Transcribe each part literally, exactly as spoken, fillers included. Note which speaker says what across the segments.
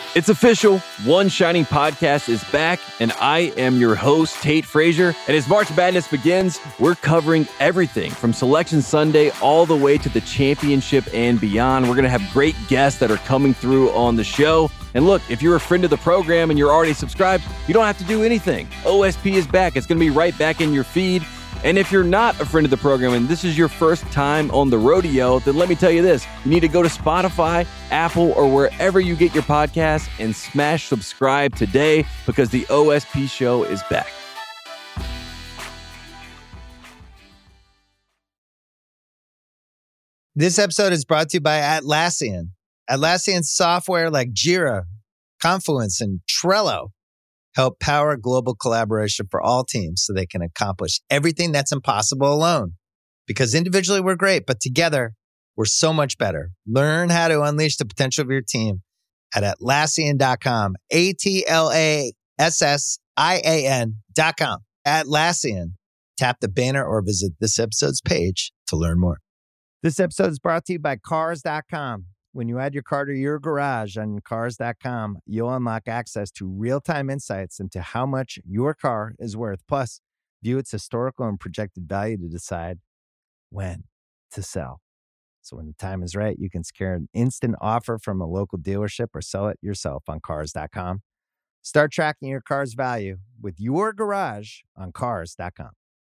Speaker 1: It's official. One Shining Podcast is back, and I am your host, Tate Frazier. And as March Madness begins, we're covering everything from Selection Sunday all the way to the championship and beyond. We're going to have great guests that are coming through on the show. And look, if you're a friend of the program and you're already subscribed, you don't have to do anything. O S P is back. It's going to be right back in your feed. And if you're not a friend of the program and this is your first time on the rodeo, then let me tell you this. You need to go to Spotify, Apple, or wherever you get your podcasts and smash subscribe today because the O S P show is back.
Speaker 2: This episode is brought to you by Atlassian. Atlassian software like Jira, Confluence, and Trello help power global collaboration for all teams so they can accomplish everything that's impossible alone. Because individually we're great, but together we're so much better. Learn how to unleash the potential of your team at Atlassian dot com. A T L A S S I A N dot com. Atlassian. Tap the banner or visit this episode's page to learn more. This episode is brought to you by Cars dot com. When you add your car to your garage on Cars dot com, you'll unlock access to real-time insights into how much your car is worth. Plus, view its historical and projected value to decide when to sell. So when the time is right, you can secure an instant offer from a local dealership or sell it yourself on Cars dot com. Start tracking your car's value with your garage on Cars dot com.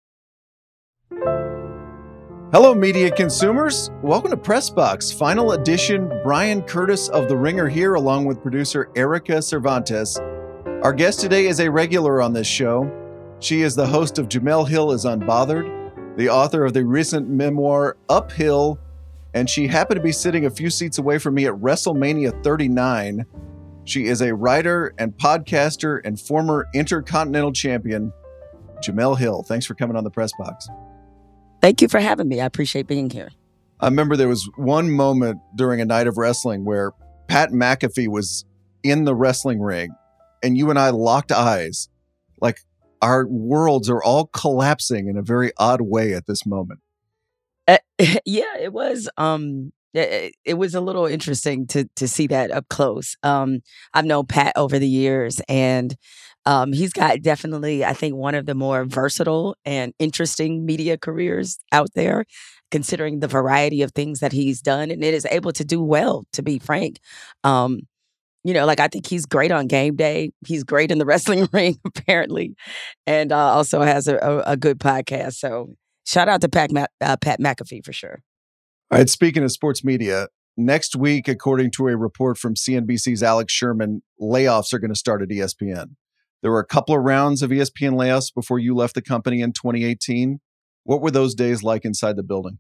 Speaker 3: Hello, media consumers. Welcome to Pressbox, final edition. Brian Curtis of The Ringer here, along with producer Erica Cervantes. Our guest today is a regular on this show. She is the host of Jemele Hill is Unbothered, the author of the recent memoir Uphill, and she happened to be sitting a few seats away from me at WrestleMania thirty-nine. She is a writer and podcaster and former Intercontinental Champion, Jemele Hill. Thanks for coming on the Pressbox.
Speaker 4: Thank you for having me. I appreciate being here.
Speaker 3: I remember there was one moment during a night of wrestling where Pat McAfee was in the wrestling ring and you and I locked eyes. Like our worlds are all collapsing in a very odd way at this moment.
Speaker 4: Uh, yeah, it was. Um, it, it was a little interesting to to see that up close. Um, I've known Pat over the years, and um, he's got definitely, I think, one of the more versatile and interesting media careers out there, considering the variety of things that he's done, and it is able to do well, to be frank. Um, you know, like I think he's great on game day. He's great in the wrestling ring, apparently, and uh, also has a, a, a good podcast. So shout out to Pat, Ma- uh, Pat McAfee for sure.
Speaker 3: All right, speaking of sports media, next week, according to a report from C N B C's Alex Sherman, layoffs are going to start at E S P N. There were a couple of rounds of E S P N layoffs before you left the company in twenty eighteen. What were those days like inside the building?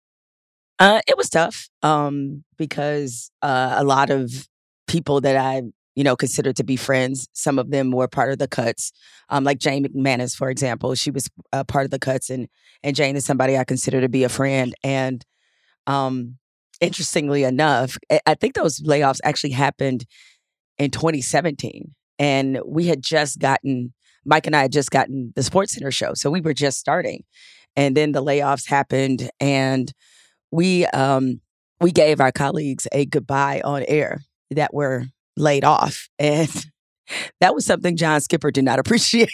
Speaker 4: Uh, it was tough um, because uh, a lot of people that I, you know, considered to be friends, some of them were part of the cuts. Um, like Jane McManus, for example, she was uh, part of the cuts, and and Jane is somebody I consider to be a friend. And um, interestingly enough, I think those layoffs actually happened in twenty seventeen. And we had just gotten, Mike and I had just gotten the SportsCenter show. So we were just starting. And then the layoffs happened, and we um, we gave our colleagues a goodbye on air that were laid off. And that was something John Skipper did not appreciate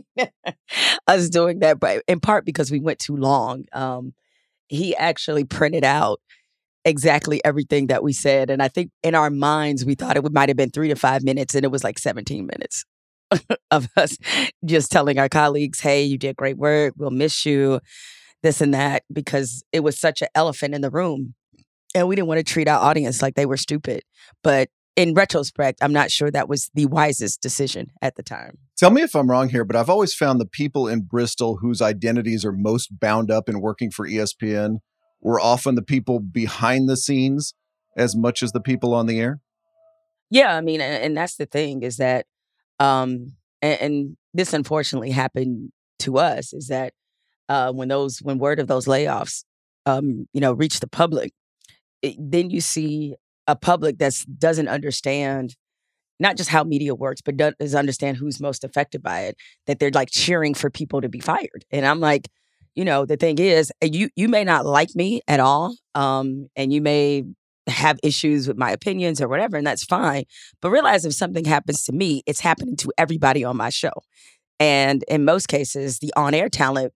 Speaker 4: us doing that, but in part because we went too long. Um, he actually printed out exactly everything that we said. And I think in our minds, we thought it might have been three to five minutes, and it was like seventeen minutes of us just telling our colleagues, hey, you did great work. We'll miss you, this and that, because it was such an elephant in the room. And we didn't want to treat our audience like they were stupid. But in retrospect, I'm not sure that was the wisest decision at the time.
Speaker 3: Tell me if I'm wrong here, but I've always found the people in Bristol whose identities are most bound up in working for E S P N were often the people behind the scenes as much as the people on the air.
Speaker 4: Yeah, I mean, and, and that's the thing is that, um, and, and this unfortunately happened to us, is that uh, when those, when word of those layoffs, um, you know, reached the public, it, then you see a public that doesn't understand not just how media works, but does understand who's most affected by it, that they're like cheering for people to be fired. And I'm like, you know, the thing is, you you may not like me at all, um, and you may have issues with my opinions or whatever, and that's fine. But realize if something happens to me, it's happening to everybody on my show. And in most cases, the on-air talent,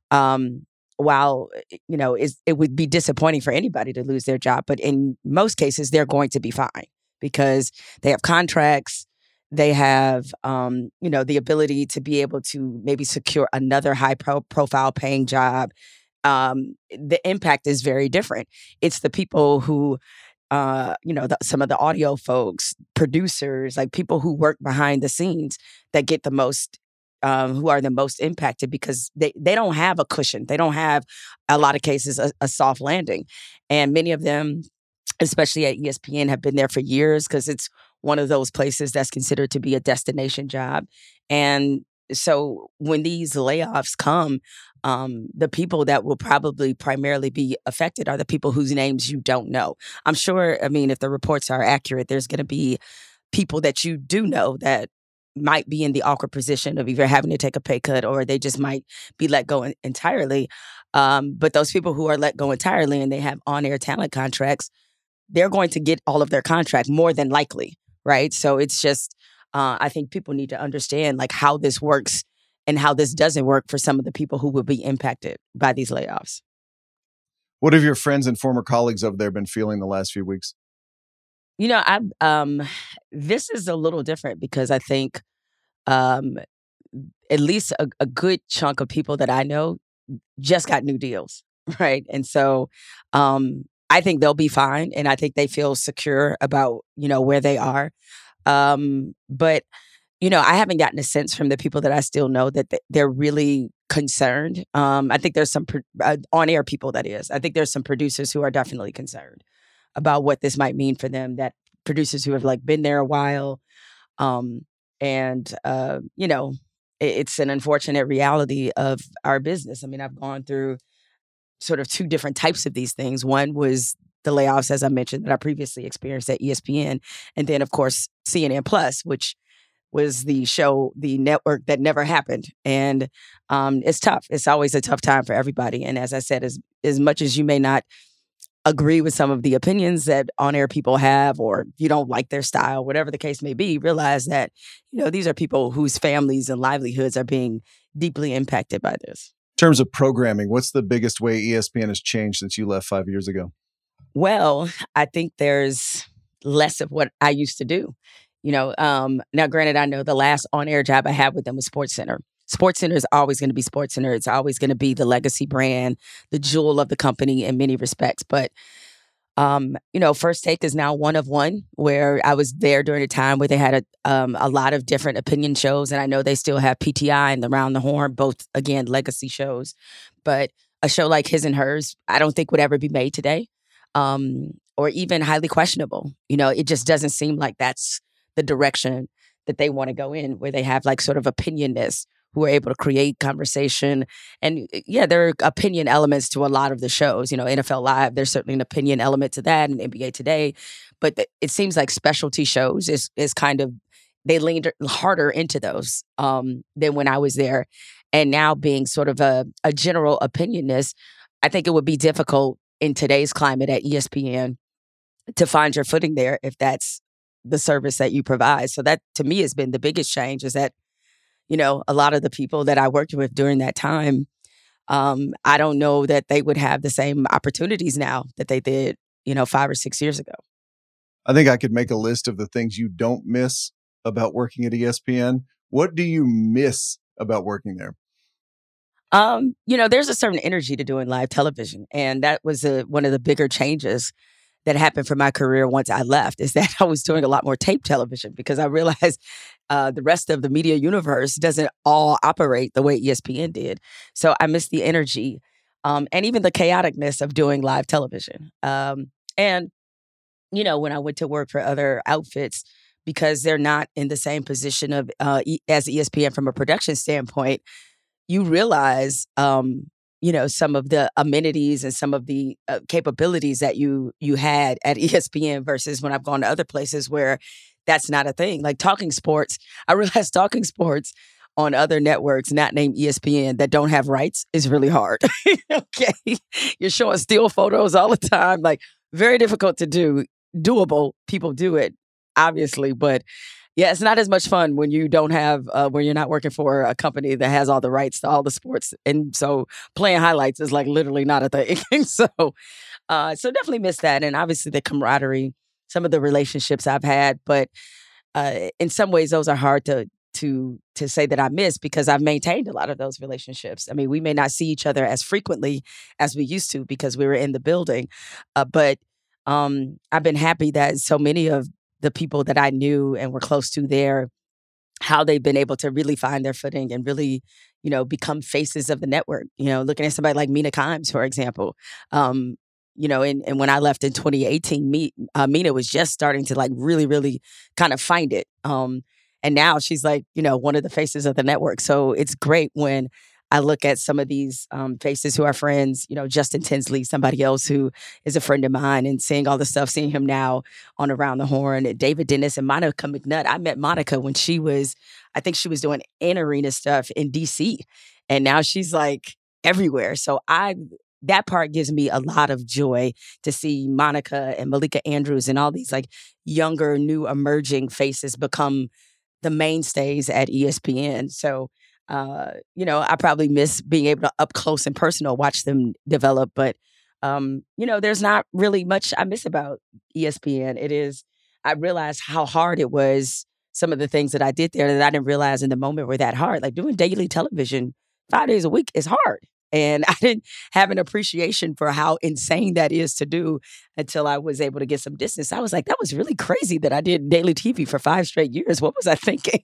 Speaker 4: um, while, you know, is, it would be disappointing for anybody to lose their job, but in most cases, they're going to be fine because they have contracts, they have, um, you know, the ability to be able to maybe secure another high pro- profile paying job. Um, the impact is very different. It's the people who, uh, you know, the, some of the audio folks, producers, like people who work behind the scenes that get the most, um, who are the most impacted because they, they don't have a cushion. They don't have, a lot of cases, a, a soft landing. And many of them, especially at E S P N, have been there for years because it's one of those places that's considered to be a destination job. And so when these layoffs come, um, the people that will probably primarily be affected are the people whose names you don't know. I'm sure, I mean, if the reports are accurate, there's going to be people that you do know that might be in the awkward position of either having to take a pay cut or they just might be let go in- entirely. Um, but those people who are let go entirely and they have on-air talent contracts, they're going to get all of their contract more than likely, right? So it's just, uh, I think people need to understand like how this works and how this doesn't work for some of the people who will be impacted by these layoffs.
Speaker 3: What have your friends and former colleagues over there been feeling the last few weeks?
Speaker 4: You know, I um, this is a little different because I think um, at least a, a good chunk of people that I know just got new deals, right? And so um, I think they'll be fine, and I think they feel secure about, you know, where they are. Um, but, you know, I haven't gotten a sense from the people that I still know that they're really concerned. Um, I think there's some pro- uh, on-air people, that is. I think there's some producers who are definitely concerned about what this might mean for them, that producers who have like been there a while. Um, and, uh, you know, it, it's an unfortunate reality of our business. I mean, I've gone through sort of two different types of these things. One was the layoffs, as I mentioned, that I previously experienced at E S P N. And then, of course, C N N Plus, which was the show, the network that never happened. And um, it's tough. It's always a tough time for everybody. And as I said, as, as much as you may not agree with some of the opinions that on-air people have, or you don't like their style, whatever the case may be, realize that, you know, these are people whose families and livelihoods are being deeply impacted by this.
Speaker 3: In terms of programming, what's the biggest way E S P N has changed since you left five years ago?
Speaker 4: Well, I think there's less of what I used to do. You know, um, now, granted, I know the last on-air job I had with them was SportsCenter. SportsCenter is always going to be SportsCenter. It's always going to be the legacy brand, the jewel of the company in many respects. But, um, you know, First Take is now one of one, where I was there during a time where they had a, um, a lot of different opinion shows. And I know they still have P T I and the Round the Horn, both, again, legacy shows. But a show like His and Hers, I don't think would ever be made today, um, or even highly questionable. You know, it just doesn't seem like that's the direction that they want to go in, where they have like sort of opinionness who are able to create conversation. And yeah, there are opinion elements to a lot of the shows. You know, N F L Live, there's certainly an opinion element to that, and N B A Today. But th- it seems like specialty shows is is kind of, they leaned harder into those um, than when I was there. And now being sort of a, a general opinionist, I think it would be difficult in today's climate at E S P N to find your footing there if that's the service that you provide. So that, to me, has been the biggest change, is that, you know, a lot of the people that I worked with during that time, um, I don't know that they would have the same opportunities now that they did, you know, five or six years ago.
Speaker 3: I think I could make a list of the things you don't miss about working at E S P N. What do you miss about working there?
Speaker 4: Um, you know, there's a certain energy to doing live television. And that was a, one of the bigger changes that happened for my career once I left, is that I was doing a lot more tape television, because I realized uh, the rest of the media universe doesn't all operate the way E S P N did. So I miss the energy um, and even the chaoticness of doing live television. Um, and, you know, when I went to work for other outfits, because they're not in the same position of uh, e- as E S P N from a production standpoint, you realize, um, you know, some of the amenities and some of the uh, capabilities that you you had at E S P N versus when I've gone to other places where that's not a thing. Like Talking Sports, I realized Talking Sports on other networks not named E S P N that don't have rights is really hard. Okay, you're showing still photos all the time. Like, very difficult to do. Doable. People do it, obviously, but yeah, it's not as much fun when you don't have, uh, when you're not working for a company that has all the rights to all the sports. And so playing highlights is like literally not a thing. so, uh, so definitely miss that. And obviously the camaraderie, some of the relationships I've had, but uh, in some ways those are hard to, to, to say that I miss because I've maintained a lot of those relationships. I mean, we may not see each other as frequently as we used to because we were in the building, uh, but um, I've been happy that so many of the people that I knew and were close to there, how they've been able to really find their footing and really, you know, become faces of the network. You know, looking at somebody like Mina Kimes, for example. Um, you know, and, and when I left in twenty eighteen, me, uh, Mina was just starting to like really, really kind of find it. Um, and now she's like, you know, one of the faces of the network. So it's great when I look at some of these um, faces who are friends, you know, Justin Tinsley, somebody else who is a friend of mine, and seeing all the stuff, seeing him now on Around the Horn, and David Dennis and Monica McNutt. I met Monica when she was, I think she was doing in-arena stuff in D C, and now she's like everywhere. So I, that part gives me a lot of joy to see Monica and Malika Andrews and all these like younger, new emerging faces become the mainstays at E S P N. So Uh, you know, I probably miss being able to up close and personal watch them develop. But, um, you know, there's not really much I miss about E S P N. It is, I realized how hard it was. Some of the things that I did there that I didn't realize in the moment were that hard. Like doing daily television five days a week is hard. And I didn't have an appreciation for how insane that is to do until I was able to get some distance. I was like, that was really crazy that I did daily T V for five straight years. What was I thinking?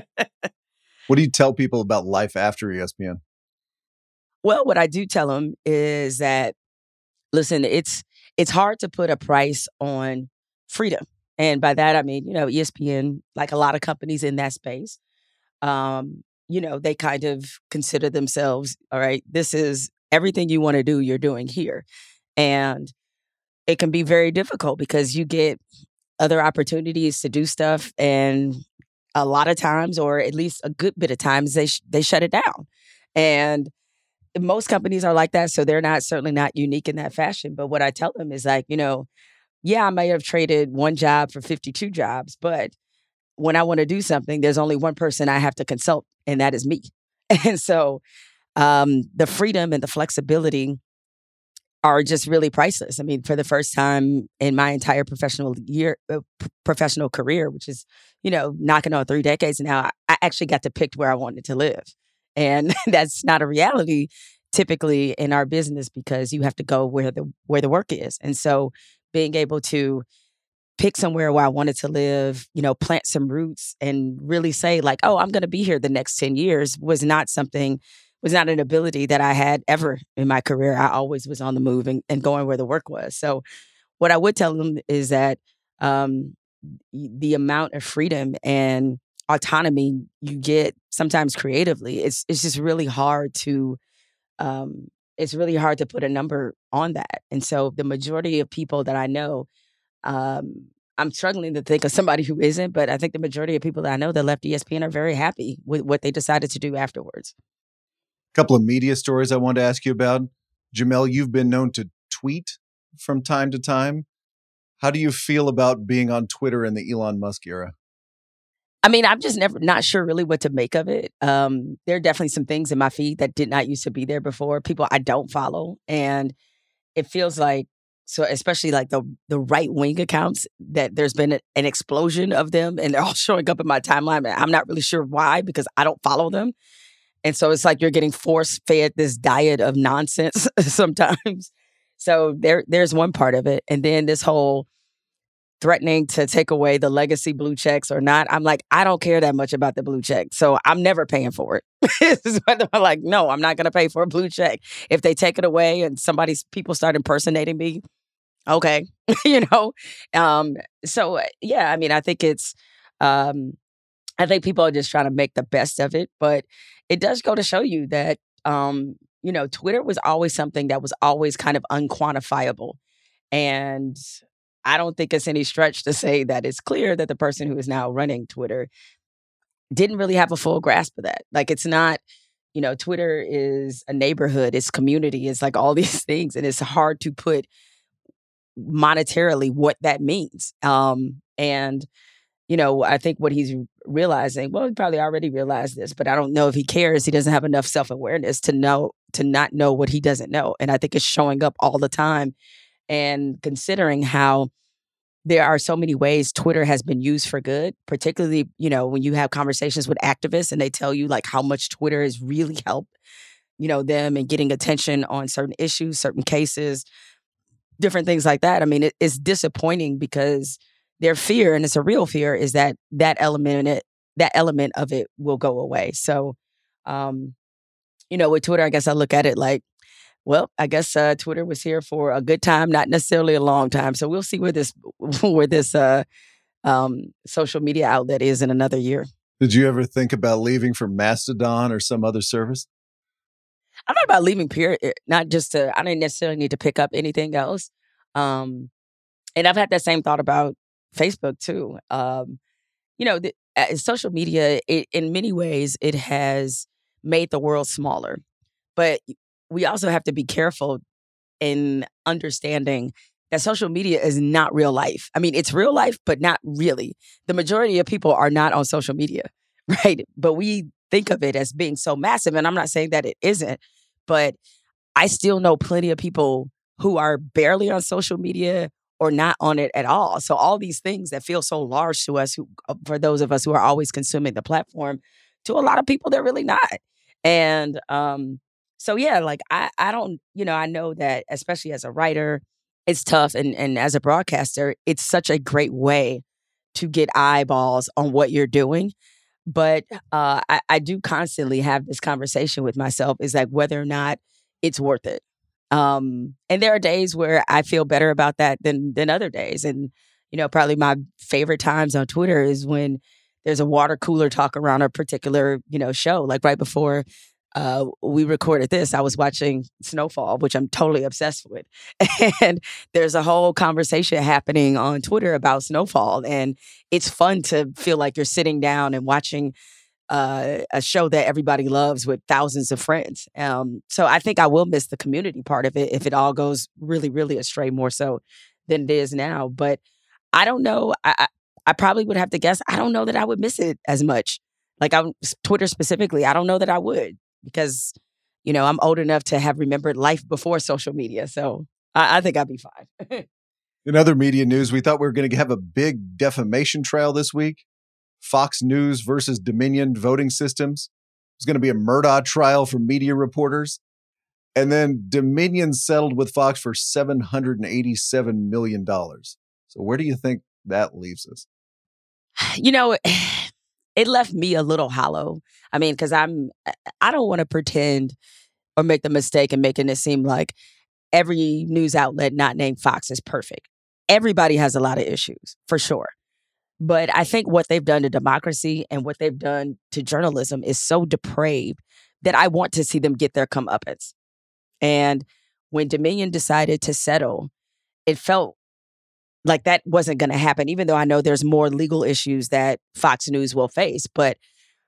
Speaker 3: What do you tell people about life after E S P N?
Speaker 4: Well, what I do tell them is that, listen, it's it's hard to put a price on freedom. And by that, I mean, you know, E S P N, like a lot of companies in that space, um, you know, they kind of consider themselves, all right, this is everything you want to do, you're doing here. And it can be very difficult because you get other opportunities to do stuff, and a lot of times, or at least a good bit of times, they sh- they shut it down. And most companies are like that, so they're not certainly not unique in that fashion. But what I tell them is like, you know, yeah, I may have traded one job for fifty-two jobs, but when I want to do something, there's only one person I have to consult, and that is me. And so um, the freedom and the flexibility are just really priceless. I mean, for the first time in my entire professional year, uh, p- professional career, which is, you know, knocking on three decades now, I, I actually got to pick where I wanted to live. And that's not a reality typically in our business because you have to go where the where the work is. And so being able to pick somewhere where I wanted to live, you know, plant some roots and really say like, oh, I'm going to be here the next ten years was not something was not an ability that I had ever in my career. I always was on the move and, and going where the work was. So what I would tell them is that um, the amount of freedom and autonomy you get sometimes creatively, it's it's just really hard to, um, it's really hard to put a number on that. And so the majority of people that I know, um, I'm struggling to think of somebody who isn't, but I think the majority of people that I know that left E S P N are very happy with what they decided to do afterwards.
Speaker 3: Couple of media stories I wanted to ask you about. Jemele, you've been known to tweet from time to time. How do you feel about being on Twitter in the Elon Musk era?
Speaker 4: I mean, I'm just never not sure really what to make of it. Um, there are definitely some things in my feed that did not used to be there before. People I don't follow, and it feels like so, especially like the the right wing accounts, that there's been a, an explosion of them, and they're all showing up in my timeline. I'm not really sure why because I don't follow them. And so it's like you're getting force-fed this diet of nonsense sometimes. So there, there's one part of it. And then this whole threatening to take away the legacy blue checks or not, I'm like, I don't care that much about the blue check. So I'm never paying for it. I'm like, no, I'm not going to pay for a blue check. If they take it away and somebody's people start impersonating me, okay. you know? Um, so, yeah, I mean, I think it's... Um, I think people are just trying to make the best of it, but it does go to show you that, um, you know, Twitter was always something that was always kind of unquantifiable. And I don't think it's any stretch to say that it's clear that the person who is now running Twitter didn't really have a full grasp of that. Like, it's not, you know, Twitter is a neighborhood, it's community, it's like all these things. And it's hard to put monetarily what that means. Um, and, you know, I think what he's realizing, well, he probably already realized this, but I don't know if he cares. He doesn't have enough self-awareness to know, to not know what he doesn't know. And I think it's showing up all the time. And considering how there are so many ways Twitter has been used for good, particularly, you know, when you have conversations with activists and they tell you like how much Twitter has really helped, you know, them and getting attention on certain issues, certain cases, different things like that. I mean, it, it's disappointing because their fear, and it's a real fear, is that that element in it, that element of it will go away. So, um, you know, with Twitter, I guess I look at it like, well, I guess uh, Twitter was here for a good time, not necessarily a long time. So we'll see where this where this uh, um, social media outlet is in another year.
Speaker 3: Did you ever think about leaving for Mastodon or some other service?
Speaker 4: I thought about leaving, period. Not just to, I didn't necessarily need to pick up anything else. Um, and I've had that same thought about Facebook too. Um, you know, the, uh, social media, it, in many ways, it has made the world smaller. But we also have to be careful in understanding that social media is not real life. I mean, it's real life, but not really. The majority of people are not on social media, right? But we think of it as being so massive. And I'm not saying that it isn't, but I still know plenty of people who are barely on social media or not on it at all. So all these things that feel so large to us, who, for those of us who are always consuming the platform, to a lot of people, they're really not. And, um, So, yeah, like, I, I don't, you know, I know that especially as a writer, it's tough. And, and as a broadcaster, it's such a great way to get eyeballs on what you're doing. But uh, I, I do constantly have this conversation with myself, is like whether or not it's worth it. Um, and there are days where I feel better about that than than other days. And, you know, probably my favorite times on Twitter is when there's a water cooler talk around a particular, you know, show. Like right before Uh, we recorded this, I was watching Snowfall, which I'm totally obsessed with. And there's a whole conversation happening on Twitter about Snowfall. And it's fun to feel like you're sitting down and watching uh, a show that everybody loves with thousands of friends. Um, so I think I will miss the community part of it if it all goes really, really astray, more so than it is now. But I don't know. I, I, I probably would have to guess. I don't know that I would miss it as much. Like I, Twitter specifically, I don't know that I would. Because, you know, I'm old enough to have remembered life before social media. So I, I think I'll be fine.
Speaker 3: In other media news, we thought we were going to have a big defamation trial this week. Fox News versus Dominion voting systems. There's going to be a Murdaugh trial for media reporters. And then Dominion settled with Fox for seven hundred eighty-seven million dollars. So where do you think that leaves us?
Speaker 4: You know, it left me a little hollow. I mean, because I'm, I don't want to pretend or make the mistake of making it seem like every news outlet not named Fox is perfect. Everybody has a lot of issues, for sure. But I think what they've done to democracy and what they've done to journalism is so depraved that I want to see them get their comeuppance. And when Dominion decided to settle, it felt like that wasn't going to happen, even though I know there's more legal issues that Fox News will face. But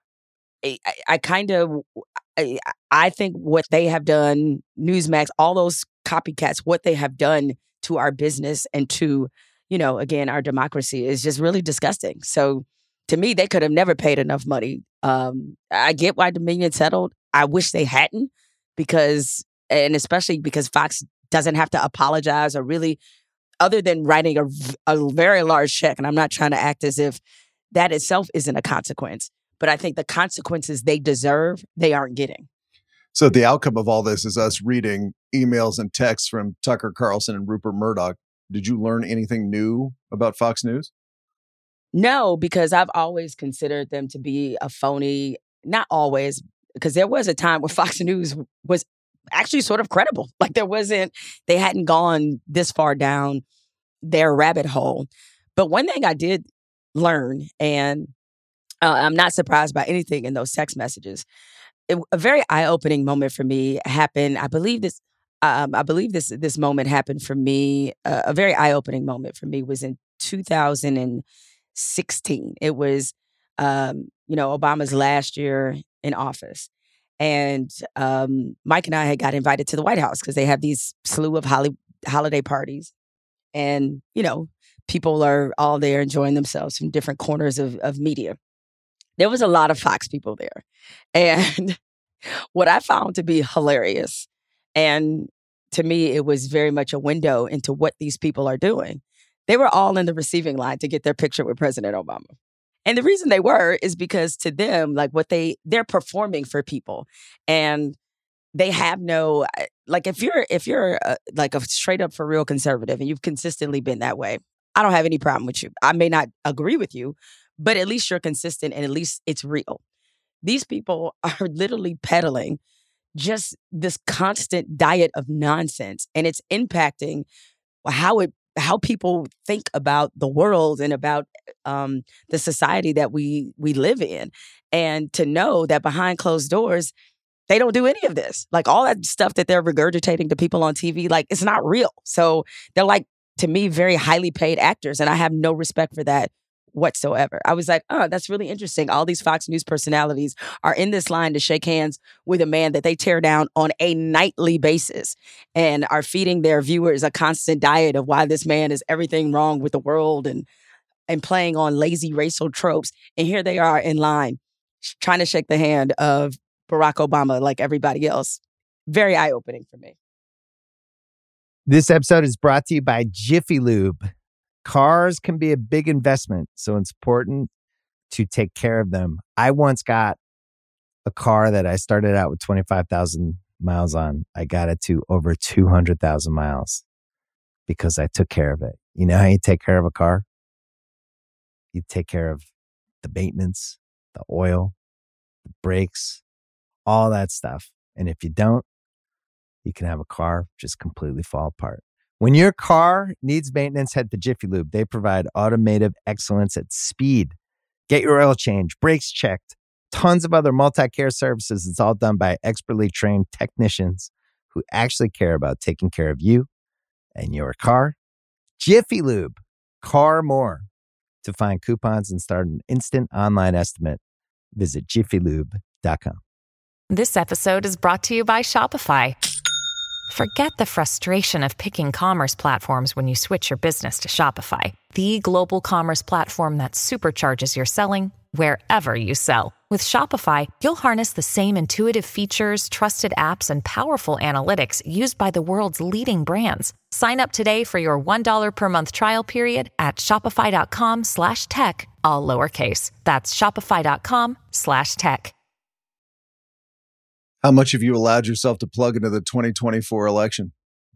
Speaker 4: I, I kind of, I, I think what they have done, Newsmax, all those copycats, what they have done to our business and to, you know, again, our democracy is just really disgusting. So to me, they could have never paid enough money. Um, I get why Dominion settled. I wish they hadn't, because, and especially because Fox doesn't have to apologize or really, other than writing a, a very large check. And I'm not trying to act as if that itself isn't a consequence, but I think the consequences they deserve, they aren't getting.
Speaker 3: So the outcome of all this is us reading emails and texts from Tucker Carlson and Rupert Murdoch. Did you learn anything new about Fox News?
Speaker 4: No, because I've always considered them to be a phony. Not always, because there was a time where Fox News was actually sort of credible. Like there wasn't, they hadn't gone this far down their rabbit hole. But one thing I did learn, and uh, I'm not surprised by anything in those text messages, it, a very eye-opening moment for me happened. I believe this, um, I believe this, this moment happened for me. Uh, a very eye-opening moment for me was in two thousand sixteen. It was, um, you know, Obama's last year in office. And um, Mike and I had got invited to the White House because they have these slew of holly- holiday parties. And, you know, people are all there enjoying themselves from different corners of, of media. There was a lot of Fox people there. And what I found to be hilarious, and to me, it was very much a window into what these people are doing. They were all in the receiving line to get their picture with President Obama. And the reason they were is because to them, like what they, they're performing for people. And they have no, like if you're, if you're a, like a straight up for real conservative and you've consistently been that way, I don't have any problem with you. I may not agree with you, but at least you're consistent and at least it's real. These people are literally peddling just this constant diet of nonsense, and it's impacting how it how people think about the world and about um, the society that we we live in. And to know that behind closed doors, they don't do any of this. Like all that stuff that they're regurgitating to people on T V, like it's not real. So they're like, to me, very highly paid actors. And I have no respect for that whatsoever. I was like, oh, that's really interesting. All these Fox News personalities are in this line to shake hands with a man that they tear down on a nightly basis and are feeding their viewers a constant diet of why this man is everything wrong with the world and and playing on lazy racial tropes. And here they are in line trying to shake the hand of Barack Obama like everybody else. Very eye-opening for me.
Speaker 2: This episode is brought to you by Jiffy Lube. Cars can be a big investment, so it's important to take care of them. I once got a car that I started out with twenty-five thousand miles on. I got it to over two hundred thousand miles because I took care of it. You know how you take care of a car? You take care of the maintenance, the oil, the brakes, all that stuff. And if you don't, you can have a car just completely fall apart. When your car needs maintenance, head to Jiffy Lube. They provide automotive excellence at speed. Get your oil change, brakes checked, tons of other multi-care services. It's all done by expertly trained technicians who actually care about taking care of you and your car. Jiffy Lube, car more. To find coupons and start an instant online estimate, visit jiffy lube dot com.
Speaker 5: This episode is brought to you by Shopify. Forget the frustration of picking commerce platforms when you switch your business to Shopify, the global commerce platform that supercharges your selling wherever you sell. With Shopify, you'll harness the same intuitive features, trusted apps, and powerful analytics used by the world's leading brands. Sign up today for your one dollar per month trial period at shopify.com slash tech, all lowercase. That's shopify.com slash tech.
Speaker 3: How much have you allowed yourself to plug into the twenty twenty-four election?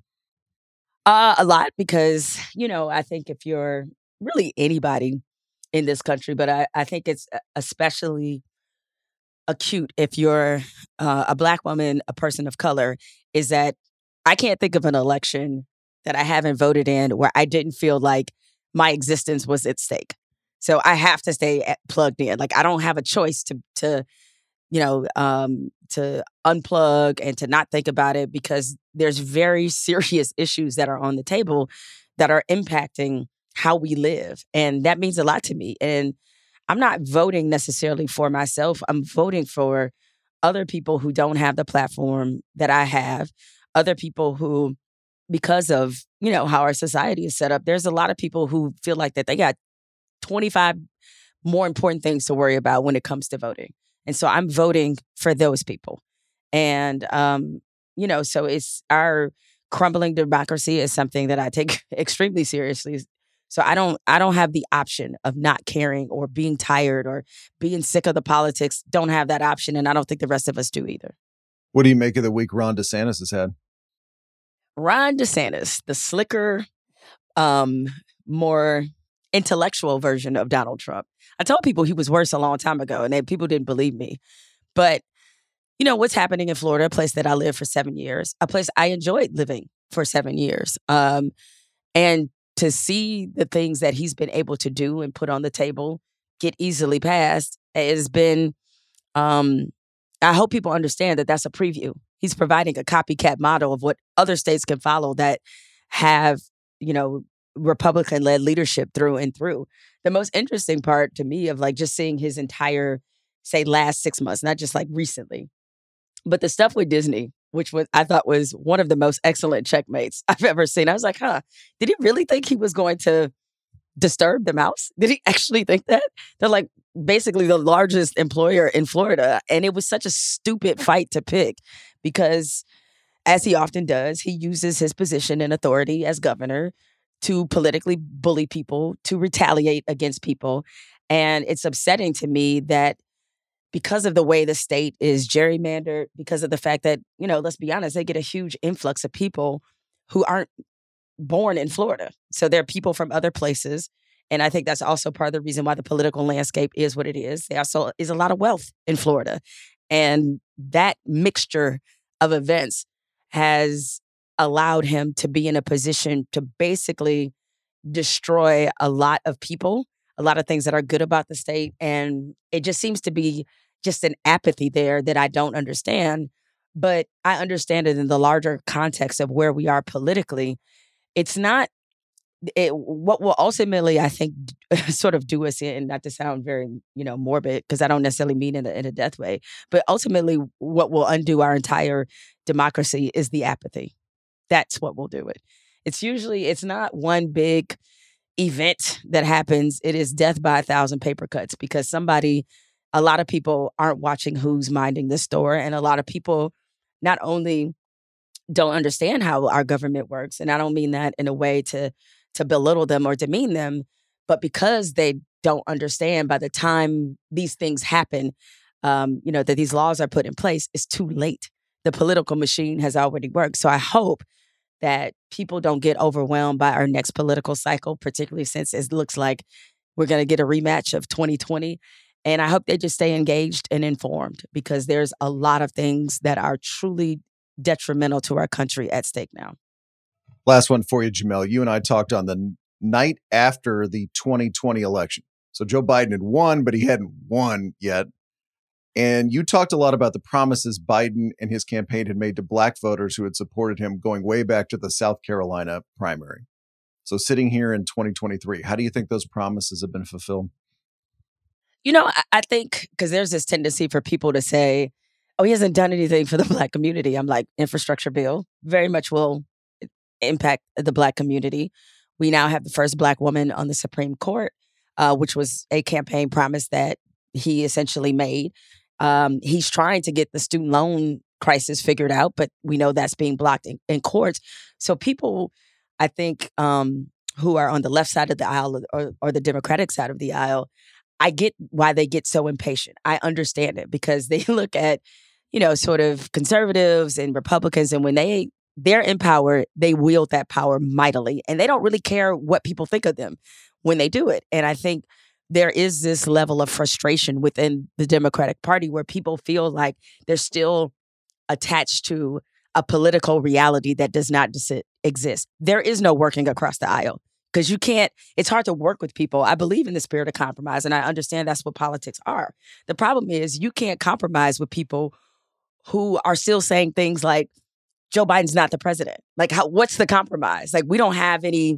Speaker 4: Uh, a lot, because, you know, I think if you're really anybody in this country, but I, I think it's especially acute if you're uh, a Black woman, a person of color, is that I can't think of an election that I haven't voted in where I didn't feel like my existence was at stake. So I have to stay at, plugged in. Like I don't have a choice to, to you know, um, to unplug and to not think about it, because there's very serious issues that are on the table that are impacting how we live. And that means a lot to me. And I'm not voting necessarily for myself. I'm voting for other people who don't have the platform that I have, other people who, because of, you know, how our society is set up, there's a lot of people who feel like that they got twenty-five more important things to worry about when it comes to voting. And so I'm voting for those people. And, um, you know, so it's our crumbling democracy is something that I take extremely seriously. So I don't I don't have the option of not caring or being tired or being sick of the politics. Don't have that option. And I don't think the rest of us do either.
Speaker 3: What do you make of the week Ron DeSantis has had?
Speaker 4: Ron DeSantis, the slicker, um, more intellectual version of Donald Trump. I told people he was worse a long time ago, and they, people didn't believe me. But, you know, what's happening in Florida, a place that I lived for seven years, a place I enjoyed living for seven years. Um, and to see the things that he's been able to do and put on the table get easily passed has been, um, I hope people understand that that's a preview. He's providing a copycat model of what other states can follow that have, you know, Republican-led leadership through and through. The most interesting part to me of like just seeing his entire, say, last six months, not just like recently, but the stuff with Disney which was I thought was one of the most excellent checkmates I've ever seen. I was like, huh, did he really think he was going to disturb the mouse? Did he actually think that? They're like basically the largest employer in Florida. And it was such a stupid fight to pick because, as he often does, he uses his position and authority as governor to politically bully people, to retaliate against people. And it's upsetting to me that because of the way the state is gerrymandered, because of the fact that, you know, let's be honest, they get a huge influx of people who aren't born in Florida. So they're people from other places. And I think that's also part of the reason why the political landscape is what it is. There also is a lot of wealth in Florida. And that mixture of events has allowed him to be in a position to basically destroy a lot of people, a lot of things that are good about the state. And it just seems to be just an apathy there that I don't understand. But I understand it in the larger context of where we are politically. It's not it, what will ultimately, I think, sort of do us in, not to sound very, you know, morbid, because I don't necessarily mean in a, in a death way, but ultimately what will undo our entire democracy is the apathy. That's what will do it. It's usually, it's not one big event that happens. It is death by a thousand paper cuts because somebody, a lot of people aren't watching who's minding the store. And a lot of people not only don't understand how our government works, and I don't mean that in a way to to belittle them or demean them, but because they don't understand by the time these things happen, um, you know, that these laws are put in place, it's too late. The political machine has already worked. So I hope that people don't get overwhelmed by our next political cycle, particularly since it looks like we're going to get a rematch of twenty twenty. And I hope they just stay engaged and informed because there's a lot of things that are truly detrimental to our country at stake now.
Speaker 3: Last one for you, Jamel. You and I talked on the n- night after the twenty twenty election. So Joe Biden had won, but he hadn't won yet. And you talked a lot about the promises Biden and his campaign had made to black voters who had supported him going way back to the South Carolina primary. So sitting here in twenty twenty-three, how do you think those promises have been fulfilled?
Speaker 4: You know, I, I think because there's this tendency for people to say, oh, he hasn't done anything for the black community. I'm like, infrastructure bill very much will impact the black community. We now have the first black woman on the Supreme Court, uh, which was a campaign promise that he essentially made. Um, he's trying to get the student loan crisis figured out, but we know that's being blocked in, in courts. So people, I think, um, who are on the left side of the aisle or, or the Democratic side of the aisle, I get why they get so impatient. I understand it because they look at, you know, sort of conservatives and Republicans, and when they they're in power, they wield that power mightily, and they don't really care what people think of them when they do it. And I think there is this level of frustration within the Democratic Party where people feel like they're still attached to a political reality that does not dis- exist. There is no working across the aisle because you can't, it's hard to work with people. I believe in the spirit of compromise, and I understand that's what politics are. The problem is you can't compromise with people who are still saying things like, Joe Biden's not the president. Like, how? What's the compromise? Like, we don't have any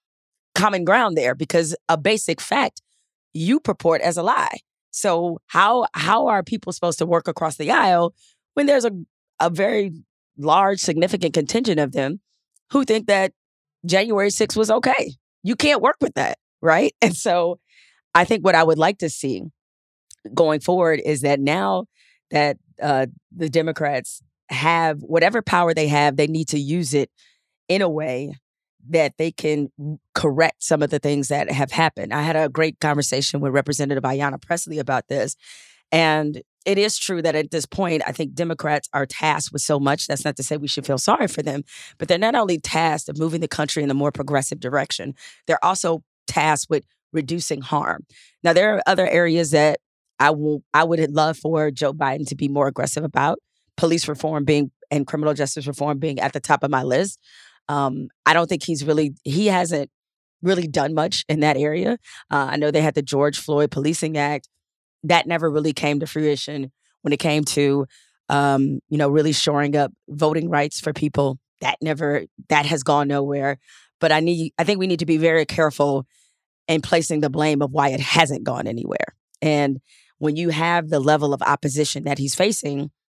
Speaker 4: common ground there because a basic fact you purport as a lie. So how how are people supposed to work across the aisle when there's a, a very large, significant contingent of them who think that January sixth was okay? You can't work with that, right? And so I think what I would like to see going forward is that now that uh, the Democrats have whatever power they have, they need to use it in a way that they can correct some of the things that have happened. I had a great conversation with Representative Ayanna Pressley about this. And it is true that at this point, I think Democrats are tasked with so much. That's not to say we should feel sorry for them, but they're not only tasked of moving the country in a more progressive direction, they're also tasked with reducing harm. Now, there are other areas that I will, I would love for Joe Biden to be more aggressive about. Police reform being and criminal justice reform being at the top of my list. Um, I don't think he's really, he hasn't really done much in that area. Uh, I know they had the George Floyd Policing Act. That never really came to fruition when it came to, um, you know, really shoring up voting rights for people. That never, that has gone nowhere. But I need, I think we need to be very careful in placing the blame of why it hasn't gone anywhere. And when you have the level of opposition that he's facing,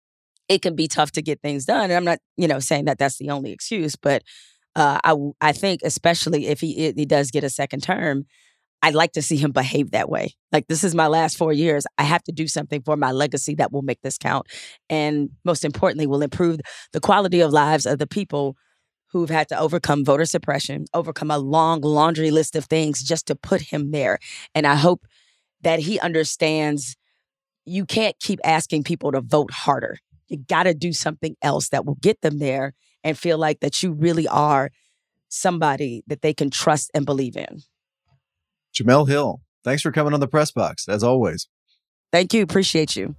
Speaker 4: it can be tough to get things done. And I'm not, you know, saying that that's the only excuse, but uh, I I think especially if he he does get a second term, I'd like to see him behave that way. Like, this is my last four years. I have to do something for my legacy that will make this count. And most importantly, will improve the quality of lives of the people who've had to overcome voter suppression, overcome a long laundry list of things just to put him there. And I hope that he understands you can't keep asking people to vote harder. You got to do something else that will get them there and feel like that you really are somebody that they can trust and believe in.
Speaker 3: Jemele Hill, thanks for coming on the Press Box, as always.
Speaker 4: Thank you. Appreciate you.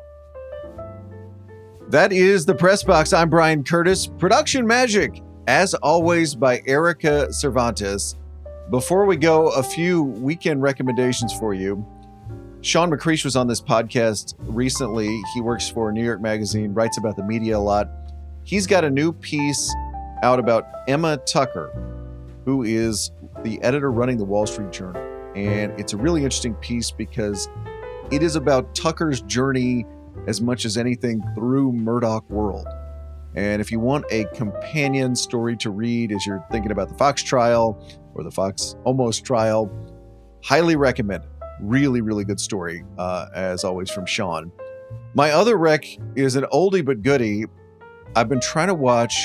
Speaker 3: That is the Press Box. I'm Bryan Curtis. Production magic, as always, by Erica Cervantes. Before we go, a few weekend recommendations for you. Sean McCreesh was on this podcast recently. He works for New York Magazine, writes about the media a lot. He's got a new piece out about Emma Tucker, who is the editor running the Wall Street Journal. And it's a really interesting piece because it is about Tucker's journey as much as anything through Murdoch world. And if you want a companion story to read as you're thinking about the Fox trial or the Fox almost trial, highly recommend it. Really, really good story, uh, as always, from Sean. My other rec is an oldie but goodie. I've been trying to watch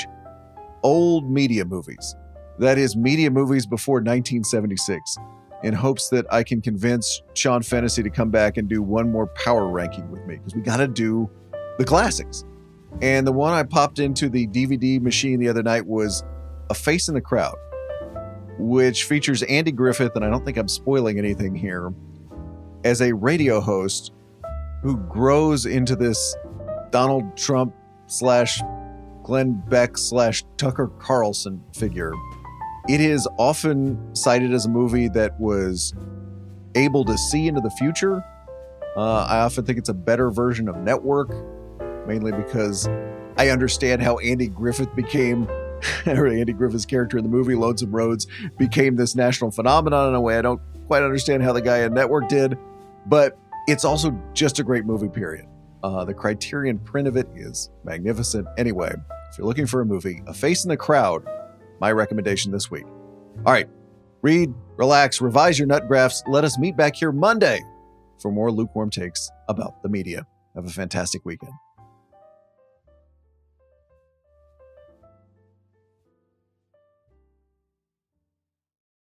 Speaker 3: old media movies. That is, media movies before nineteen seventy-six, in hopes that I can convince Sean Fennessy to come back and do one more power ranking with me, because we got to do the classics. And the one I popped into the D V D machine the other night was A Face in the Crowd, which features Andy Griffith, and I don't think I'm spoiling anything here, as a radio host who grows into this Donald Trump slash Glenn Beck slash Tucker Carlson figure. It is often cited as a movie that was able to see into the future. Uh, I often think it's a better version of Network, mainly because I understand how Andy Griffith became, or Andy Griffith's character in the movie Lonesome Rhodes became this national phenomenon in a way I don't quite understand how the guy in Network did, but it's also just a great movie, period. Uh, the Criterion print of it is magnificent. Anyway, if you're looking for a movie, A Face in the Crowd, my recommendation this week. All right, read, relax, revise your nut graphs. Let us meet back here Monday for more lukewarm takes about the media. Have a fantastic weekend.